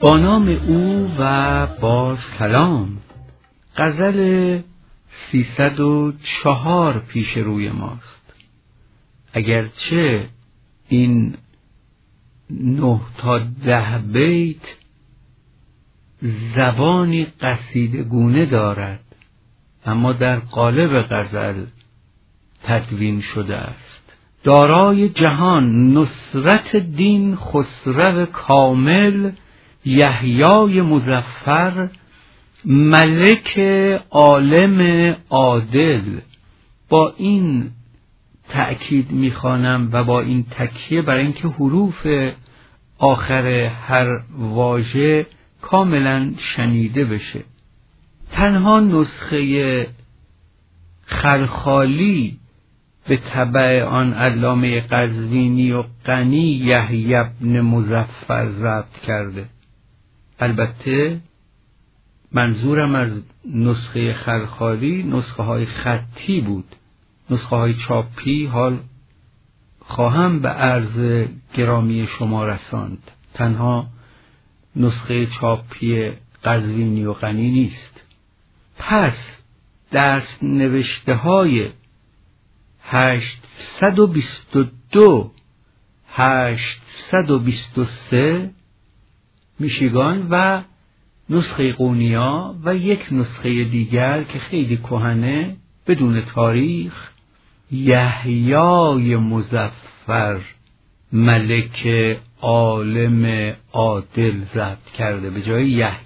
با نام او و با سلام. غزل 304 پیش روی ماست. اگرچه این 9 تا 10 بیت زبانی قصیدگونه دارد، اما در قالب غزل تدوین شده است. دارای جهان، نصرت دین، خسرو کامل، یحیای مظفر، ملک عالم عادل. با این تأکید میخوانم و با این تکیه برای اینکه حروف آخر هر واژه کاملا شنیده بشه. تنها نسخه خلخالی به تبع آن علامه قزوینی و غنی یحیی بن مظفر ضبط کرده. البته منظورم از نسخه خلخالی نسخه های خطی بود. نسخه های چاپی حال خواهم به عرض گرامی شما رساند. تنها نسخه چاپی قزوینی و غنی نیست. پس دست نوشته های 822 823 میشیگان و نسخه قونیا و یک نسخه دیگر که خیلی کهنه بدون تاریخ، یحیای مظفر ملک عالم عادل ضبط کرده به جای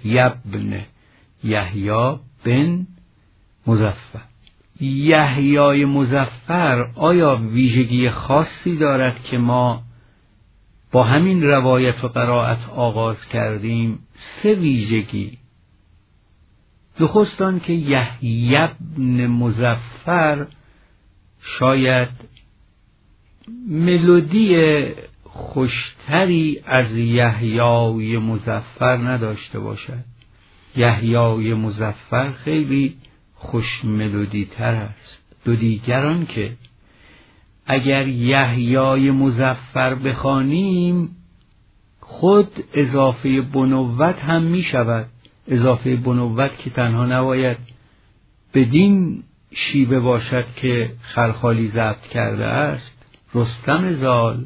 یحیی بن مظفر. یحیای مظفر آیا ویژگی خاصی دارد که ما با همین روایت و قرائت آغاز کردیم؟ 3 ویژگی. نخست آن که یحیی بن مظفر شاید ملودی خوشتری از یحیای مظفر نداشته باشد. یحیای مظفر خیلی خوش ملودی تر است. دو دیگران که اگر یحیای مظفر بخوانیم خود اضافه بنوت هم می شود. اضافه بنوت که تنها نباید بدین شیوه باشد که خلخالی ضبط کرده است. رستم زال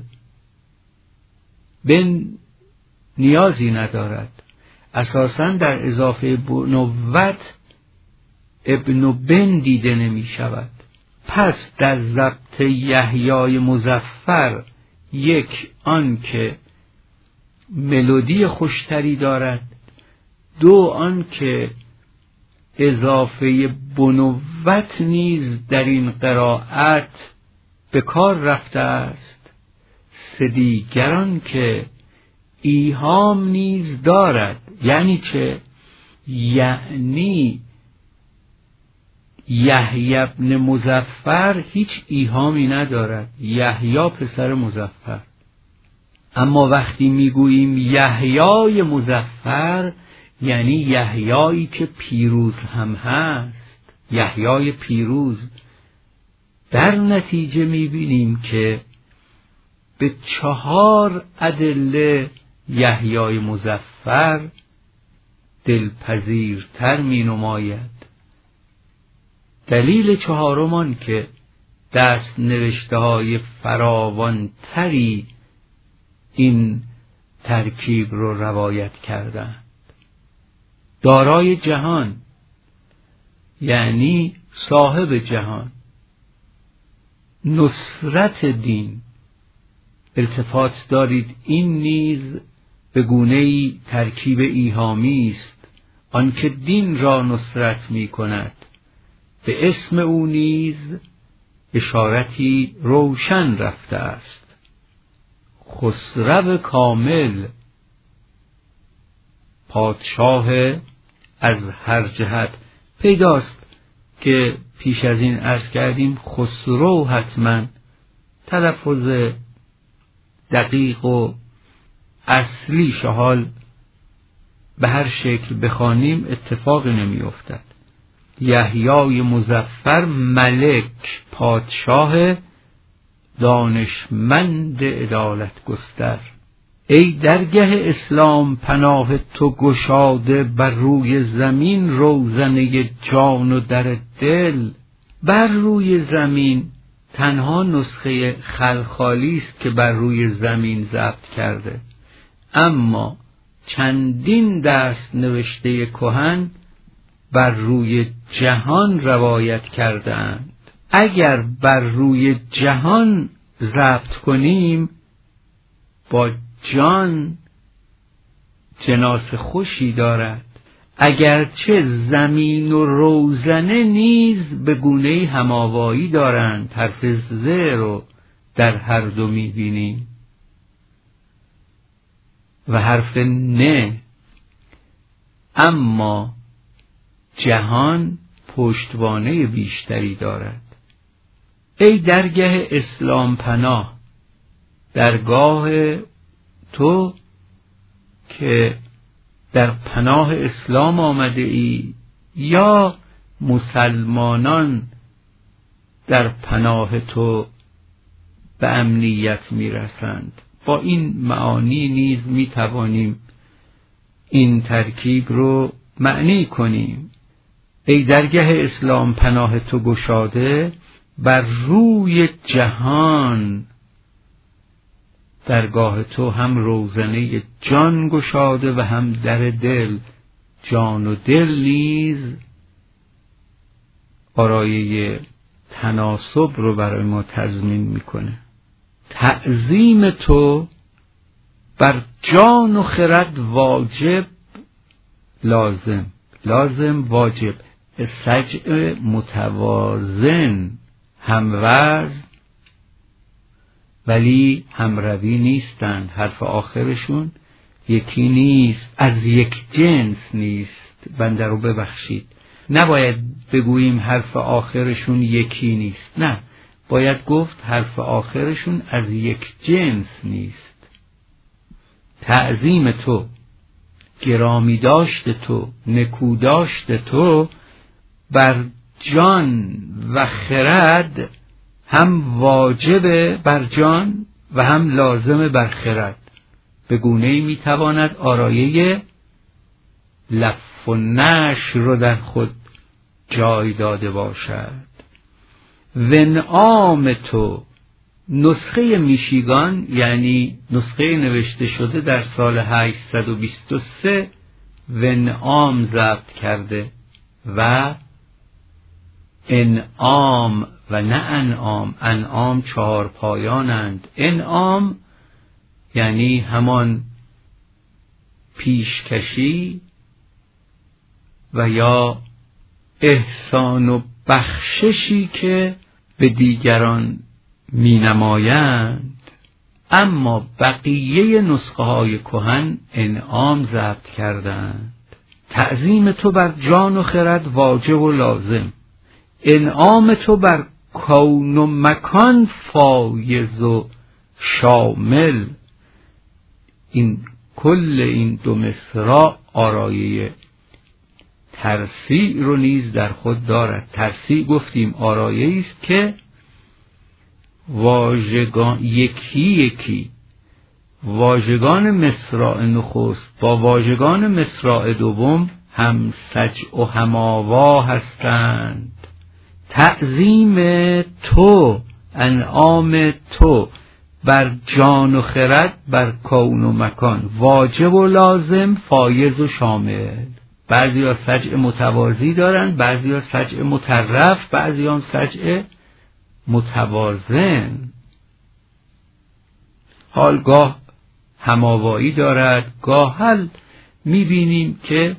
بن نیازی ندارد. اساساً در اضافه بنوت ابن و بن دیده نمی شود. پس در ضبط یحیای مظفر، یک آن که ملودی خوشتری دارد، دو آن که اضافه بنوت نیز در این قرائت به کار رفته است، 3 دیگر آن که ایهام نیز دارد. یعنی چه؟ یعنی یحیی بن مظفر هیچ ایهامی ندارد، یحیی پسر مظفر. اما وقتی میگوییم یحیای مظفر یعنی یحیایی که پیروز هم هست، یحیای پیروز. در نتیجه میبینیم که به 4 ادله یحیای مظفر دلپذیرتر می نماید. دلیل 4م آن که دست نوشته های فراوان تری این ترکیب رو روایت کردند. دارای جهان یعنی صاحب جهان، نصرت دین. التفات دارید این نیز به گونه‌ای ترکیب ایهامی است، آنکه دین را نصرت می کند. به اسم او نیز اشارتی روشن رفته است. خسرو کامل، پادشاه از هر جهت. پیداست که پیش از این عرض کردیم خسرو حتما تلفظ دقیق و اصلی حال به هر شکل بخوانیم اتفاقی نمی افتد. یحیای مظفر ملک، پادشاه دانشمند عدالت گستر. ای درگه اسلام پناه تو گشاده، بر روی زمین روزنه جان و در دل. بر روی زمین تنها نسخه خلخالی است که بر روی زمین ضبط کرده، اما چندین دست نوشته کهن بر روی جهان روایت کردند. اگر بر روی جهان ضبط کنیم با جان جناس خوشی دارد، اگرچه زمین و روزنه نیز به گونه هماوایی دارند، حرف ز رو در هر دو می‌بینیم و حرف نه، اما جهان پشتوانه بیشتری دارد. ای درگه اسلام پناه، درگاه تو که در پناه اسلام آمده ای یا مسلمانان در پناه تو به امنیت میرسند. با این معانی نیز میتوانیم این ترکیب رو معنی کنیم. ای درگه اسلام پناه تو گشاده، بر روی جهان درگاه تو هم روزنه جان گشاده و هم در دل. جان و دل نیز آرایه تناسب رو برای ما تضمین میکنه. تعظیم تو بر جان و خرد واجب لازم، لازم واجب، سجع متوازن، هموزن ولی همروی نیستند، حرف آخرشون یکی نیست، از یک جنس نیست. بنده رو ببخشید، نباید بگوییم حرف آخرشون یکی نیست، نه، باید گفت حرف آخرشون از یک جنس نیست. تعظیم تو، گرامی داشت تو، نکو داشت تو بر جان و خرد هم واجب بر جان و هم لازم بر خرد، به گونه‌ای میتواند آرایه لف و نشر رو در خود جای داده باشد. ونعام تو، نسخه میشیگان یعنی نسخه نوشته شده در سال 823 ونعام ضبط کرده و انعام و نه انعام. انعام 4 پایانند، انعام یعنی همان پیشکشی و یا احسان و بخششی که به دیگران می نمایند، اما بقیه نسخه های کهن انعام ضبط کردند. تعظیم تو بر جان و خرد واجب و لازم، انعام تو بر کون و مکان فایز و شامل. این کل این دو مصرع آرایه ترسیع رو نیز در خود دارد. ترسیع گفتیم آرایه است که واژگان یکی واژگان مصرع نخست با واژگان مصرع دوم هم سجع و هماوا هستند. تعظیم تو، انعام تو بر جان و خرد، بر کون و مکان، واجب و لازم، فایز و شامل. بعضی ها سجع متوازی دارند، بعضی ها سجع مطرف، بعضی ها سجع متوازن. حالگاه هماوایی دارد، گاهل میبینیم که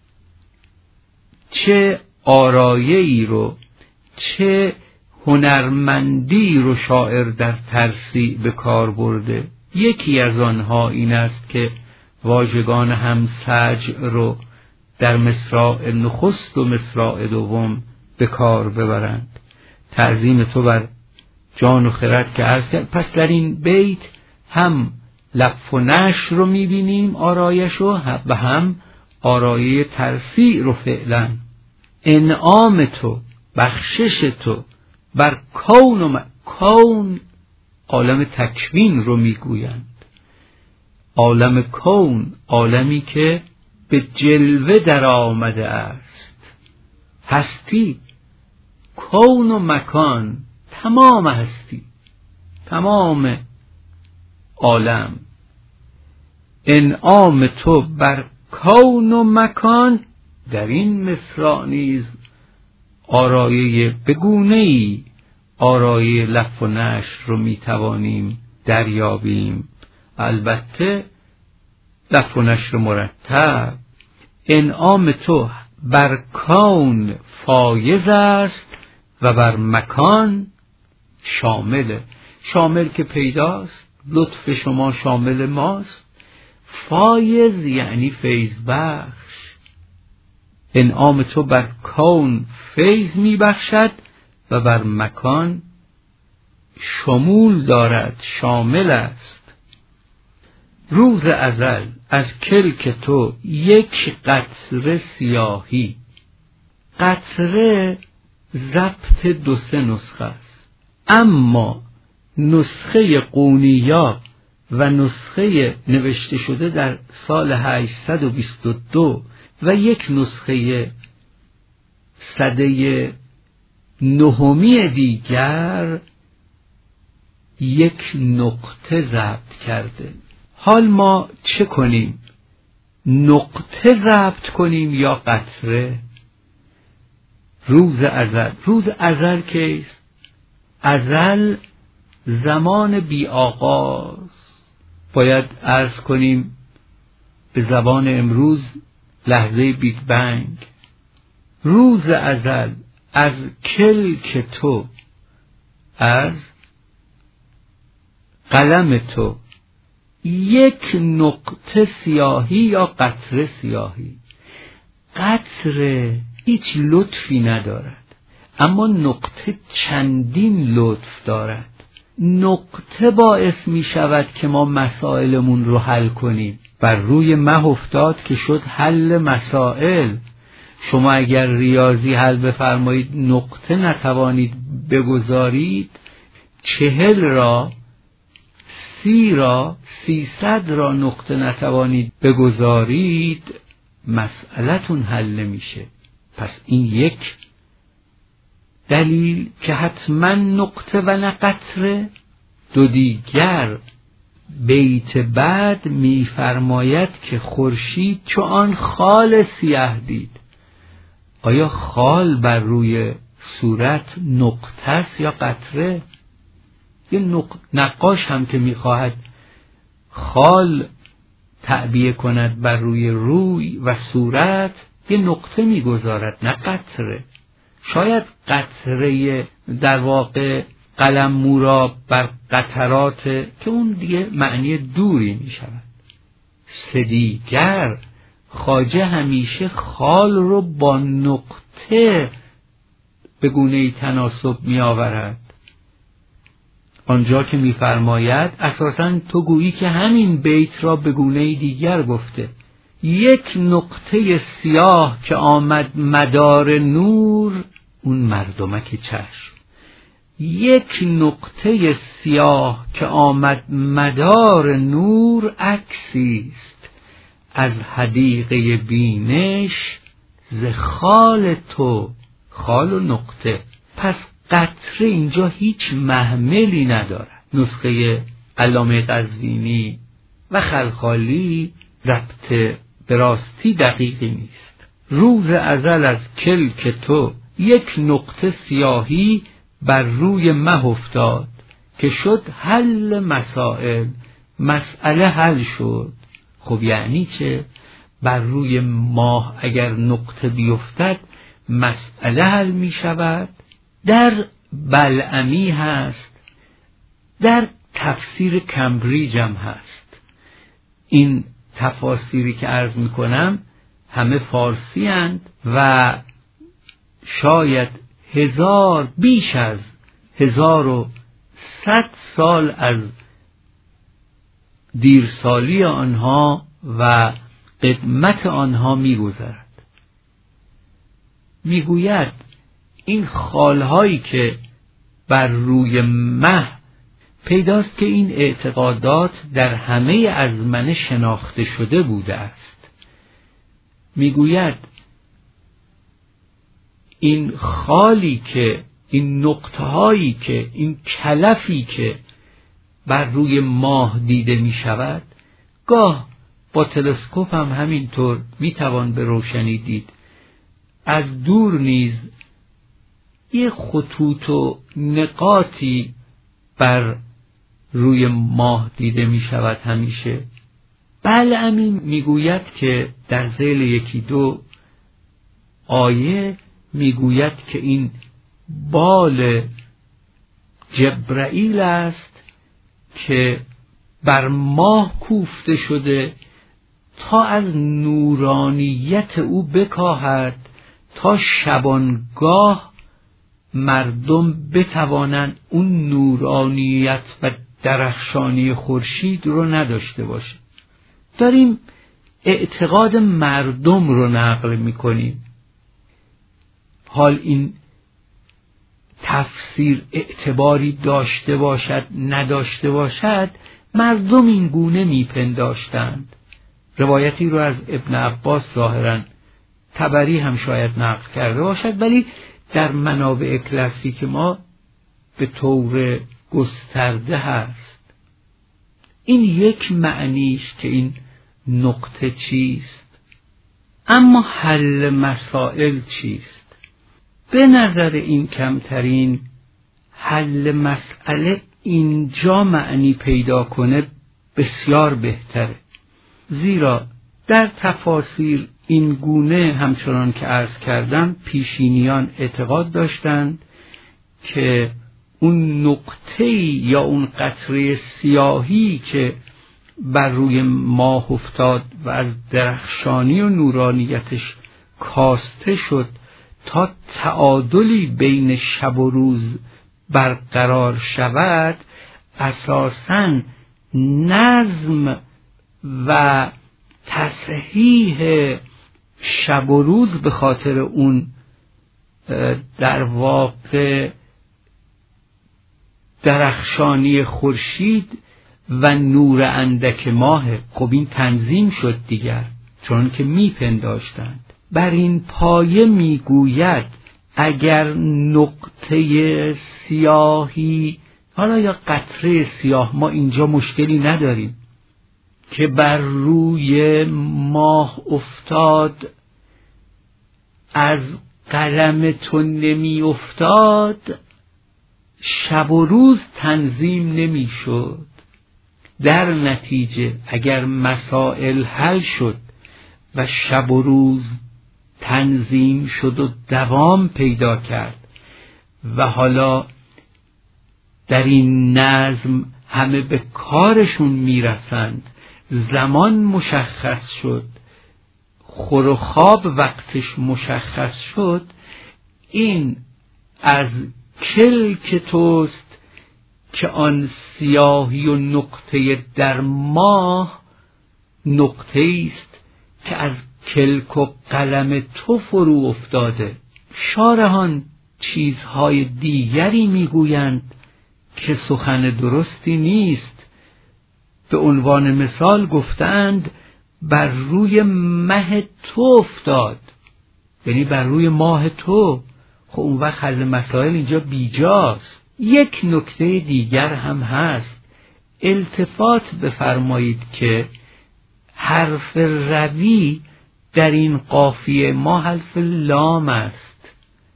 چه آرایه‌ای رو، چه هنرمندی رو شاعر در ترسیع به کار برده. یکی از آنها این است که واژگان همسجع رو در مصرع نخست و مصرع دوم به کار ببرند. تعظیم تو بر جان و خرد که عرض کرد. پس در این بیت هم لف و نشر رو میبینیم آرایش رو و هم آرایه ترسیع رو فعلا. انعام تو، بخشش تو بر کون و کون عالم تکوین رو میگویند. عالم کون، عالمی که به جلوه در آمده است. هستی، کون و مکان، تمام هستی، تمام عالم، انعام تو بر کون و مکان. در این مصرع نیز آرایه بگونه‌ای، آرایه لف و نشر رو میتوانیم دریابیم، البته لف و نشر مرتب. انعام تو بر کون فایض است و بر مکان شامله. شامل که پیداست، لطف شما شامل ماست. فایض یعنی فیض بخش. انعام تو بر کون فیض می بخشد و بر مکان شمول دارد، شامل است. روز ازل از کلک تو یک قطره سیاهی. قطره ضبط 2-3 نسخه است، اما نسخه قونیا و نسخه نوشته شده در سال 822 و یک نسخه سده 9 دیگر یک نقطه ضبط کرده. حال ما چه کنیم؟ نقطه ضبط کنیم یا قطره؟ روز ازل. روز ازل کیست؟ ازل زمان بی آغاز. باید عرض کنیم به زبان امروز لحظه بیگ بنگ. روز ازل از کلک تو، از قلم تو یک نقطه سیاهی یا قطره سیاهی. قطره هیچ لطفی ندارد، اما نقطه چندین لطف دارد. نقطه باعث می شود که ما مسائلمون رو حل کنیم. بر روی مه افتاد که شد حل مسائل. شما اگر ریاضی حل بفرمایید نقطه نتوانید بگذارید، 40 را 30 را 300 را نقطه نتوانید بگذارید، مسئلتون حل نمیشه. پس این یک دلیل که حتما نقطه و نه قطره. دو دیگر بیت بعد میفرماید که خورشید چو آن خال سیه دید. آیا خال بر روی صورت نقطه است یا قطره؟ یه نقاش هم که میخواهد خال تعبیه کند بر روی روی و صورت، یه نقطه میگذارد، نه قطره. شاید قطره در واقع قلم مورا بر قطرات که اون دیگه معنی دوری می شود. دیگر خواجه همیشه خال رو با نقطه به گونه تناسب می آورد. آنجا که می فرماید اساساً تو گویی که همین بیت را به گونه دیگر گفته. یک نقطه سیاه که آمد مدار نور، اون مردمک چشم. یک نقطه سیاه که آمد مدار نور، عکسیست از حدیقه بینش ز خال تو. خال و نقطه. پس قطره اینجا هیچ محملی ندارد. نسخه علامه قزوینی و خلخالی ضبط به راستی دقیقی نیست. روز ازل از کلک تو یک نقطه سیاهی بر روی مه افتاد که شد حل مسائل. مسئله حل شد. خب یعنی چه؟ بر روی ماه اگر نقطه بیفتد مسئله حل می شود. در بلعمی هست، در تفسیر کمبریج هم هست. این تفاسیری که عرض می کنم همه فارسی هستند و شاید بیش از 1100 سال از دیرسالی آنها و قدمت آنها می‌گذرد. میگوید این خالهایی که بر روی مه پیداست که این اعتقادات در همه ازمنه شناخته شده بوده است. میگوید این خالی که، این نقطه‌هایی که، این کلفی که بر روی ماه دیده می شود، گاه با تلسکوپ هم همینطور می توان به روشنی دید. از دور نیز یه خطوط و نقاطی بر روی ماه دیده می شود همیشه. بلعمی می گوید که در ذیل 1-2 آیه می گوید که این بال جبرائیل است که بر ماه کوفته شده تا از نورانیت او بکاهد، تا شبانگاه مردم بتوانند اون نورانیت و درخشانی خورشید رو نداشته باشه. داریم اعتقاد مردم رو نقل میکنیم. حال این تفسیر اعتباری داشته باشد نداشته باشد، مردم این گونه میپنداشتند. روایتی رو از ابن عباس ظاهراً طبری هم شاید نقل کرده باشد، ولی در منابع کلاسیک ما به طور گسترده هست. این یک معنیش که این نقطه چیست، اما حل مسائل چیست؟ به نظر این کمترین حل مسئله اینجا معنی پیدا کنه بسیار بهتره، زیرا در تفاسیر این گونه همچنان که عرض کردم پیشینیان اعتقاد داشتند که اون نقطه یا اون قطره سیاهی که بر روی ماه افتاد و از درخشانی و نورانیتش کاسته شد تا تعادلی بین شب و روز برقرار شود، اساساً نظم و تصحیح شب و روز به خاطر اون در واقع درخشانی خورشید و نور اندک ماه. خب این تنظیم شد دیگر، چون که میپنداشتند. بر این پایه میگوید اگر نقطه سیاهی، حالا یا قطره سیاه، ما اینجا مشکلی نداریم، که بر روی ماه افتاد، از قلم تو نمی افتاد، شب و روز تنظیم نمی شد. در نتیجه اگر مسائل حل شد و شب و روز تنظیم شد و دوام پیدا کرد و حالا در این نظم همه به کارشون میرسند، زمان مشخص شد، خور و خواب وقتش مشخص شد، این از کلک توست که آن سیاهی و نقطه در ماه نقطه است که از کلک و قلم تو فرو افتاده. شارحان چیزهای دیگری میگویند که سخن درستی نیست. به عنوان مثال گفتند بر روی مه تو افتاد، یعنی بر روی ماه تو. خب اون وقت حل مسائل اینجا بیجاست. یک نکته دیگر هم هست، التفات بفرمایید که حرف روی در این قافیه ما حرف لام است.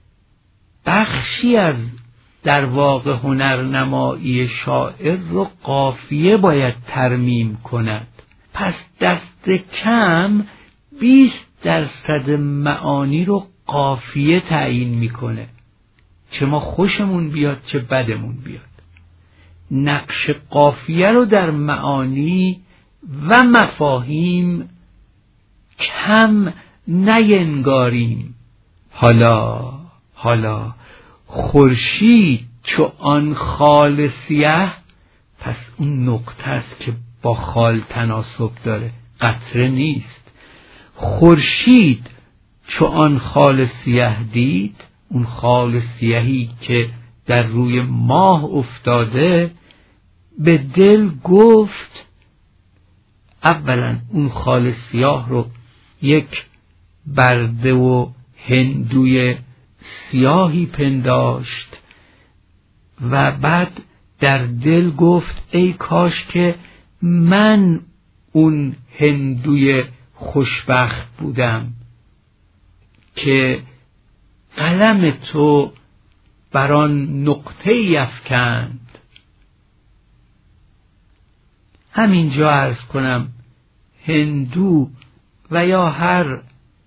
بخشی از در واقع هنرنمایی شاعر رو قافیه باید ترمیم کند. پس دست کم 20% معانی رو قافیه تعیین میکنه، چه ما خوشمون بیاد چه بدمون بیاد. نقش قافیه رو در معانی و مفاهیم کم نینگاریم. حالا خورشید چو آن خال سیه، پس اون نقطه است که با خال تناسب داره، قطره نیست. خورشید چو آن خال سیه دید، اون خال سیهی که در روی ماه افتاده به دل گفت، اولا اون خال سیاه رو یک برده و هندوی سیاهی پنداشت و بعد در دل گفت ای کاش که من اون هندوی خوشبخت بودم که قلم تو بر آن نقطه افکند. همینجا عرض کنم هندو و یا هر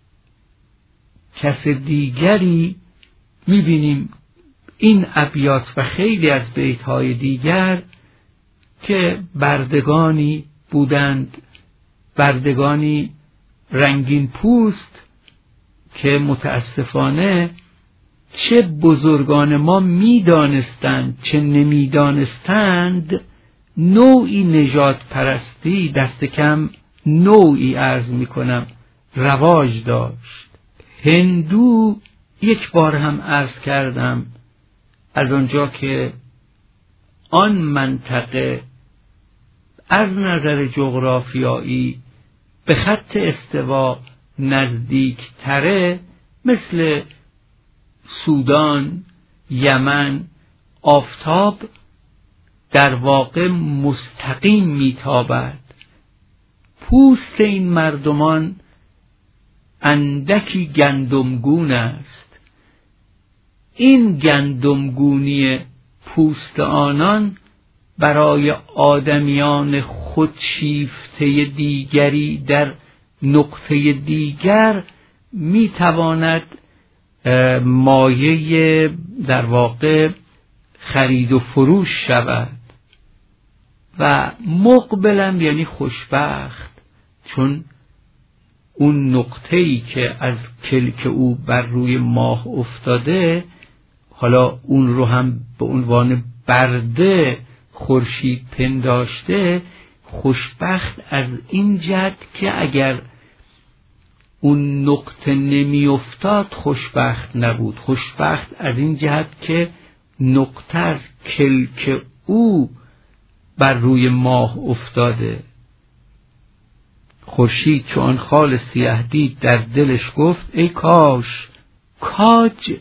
کس دیگری میبینیم این ابیات و خیلی از بیت‌های دیگر که بردگانی بودند، بردگانی رنگین پوست که متاسفانه چه بزرگان ما میدانستند چه نمیدانستند، نوعی نژاد پرستی دست کم نوعی عرض میکنم رواج داشت. هندو یک بار هم عرض کردم از آنجا که آن منطقه از نظر جغرافیایی به خط استوا نزدیک تره، مثل سودان، یمن، آفتاب در واقع مستقیم میتابد. پوست این مردمان اندکی گندمگون است. این گندمگونی پوست آنان برای آدمیان خودشیفته دیگری در نقطه دیگر میتواند مایه در واقع خرید و فروش شود و مقبلم یعنی خوشبخت، چون اون نقطه‌ای که از کلک او بر روی ماه افتاده، حالا اون رو هم به عنوان برده خورشید پنداشته، خوشبخت از این جهت که اگر اون نقطه نمی افتاد خوشبخت نبود، خوشبخت از این جهت که نقطه از کلک او بر روی ماه افتاده. خورشید چون خال سیاه دید در دلش گفت ای کاش. کاج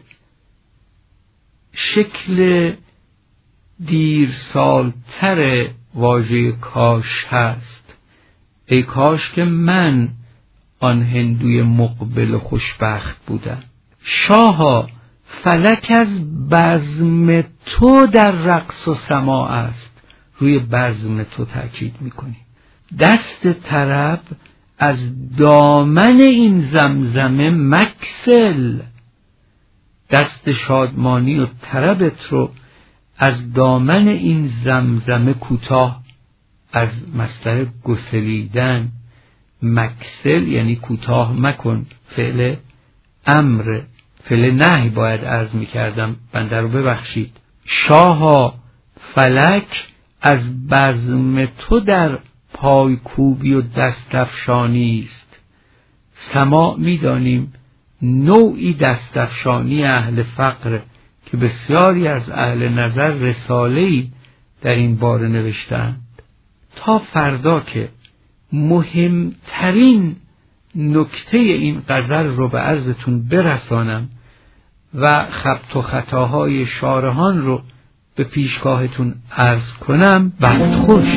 شکل دیر سالتر واژه کاش هست. ای کاش که من آن هندوی مقبل و خوشبخت بودم. شاها فلک از بزم تو در رقص و سماع است. روی بزم تو تأکید میکنی. دست طرب از دامن این زمزمه مکسل. دست شادمانی و طربت رو از دامن این زمزمه کوتاه، از مصدر گسلیدن. مکسل یعنی کوتاه مکن، فعل امر، فعل نهی باید عرض میکردم، بنده رو ببخشید. شاها فلک از بزم تو در پای کوبی و دست افشانی است. سماع میدانیم نوعی دست افشانی اهل فقر که بسیاری از اهل نظر رساله‌ای در این باره نوشتند. تا فردا که مهمترین نکته این غزل رو به عرضتون برسانم و خبط و خطاهای شارحان رو به پیشگاهتون عرض کنم، بخت خوش.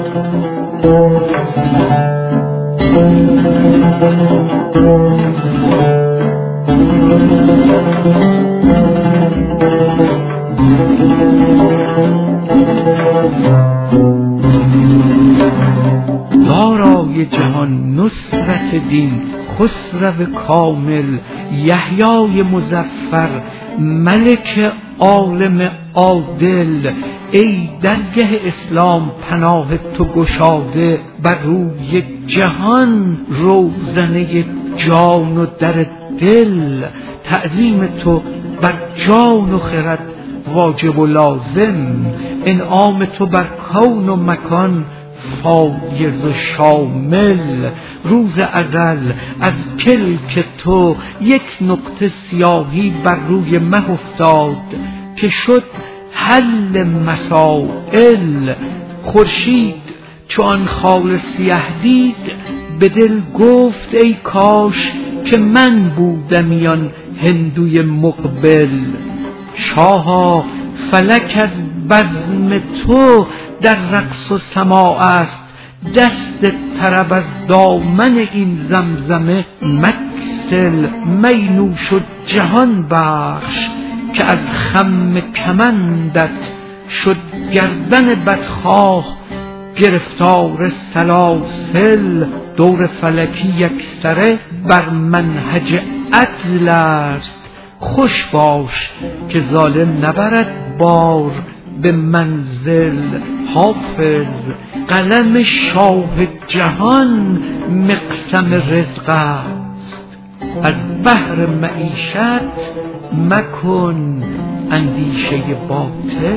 دارای جهان نصرت دین خسرو کامل یحیای مظفر ملک عالم عادل، ای درگه اسلام پناه تو گشاده، بر روی جهان روزنه جان و در دل، تعظیم تو بر جان و خرد واجب و لازم، انعام تو بر کون و مکان فایز و شامل. روز ازل از کلک تو یک نقطه سیاهی بر روی مه افتاد که شد حل مسائل. خورشید چو آن خال سیه دید به دل گفت ای کاش که من بودمی آن هندوی مقبل. شاها فلک از بزم تو در رقص و سماع است، دست طرب از دامن این زمزمه مگسل. می نوش و جهان بخش که از خم کمندت شد گردن بدخواه گرفتار سلاسل. دور فلکی یکسره بر منهج عدل است، خوش باش که ظالم نبرد بار به منزل. حافظ قلم شاه جهان مقسم رزق است، از بحر معیشت مکن اندیشه باطل.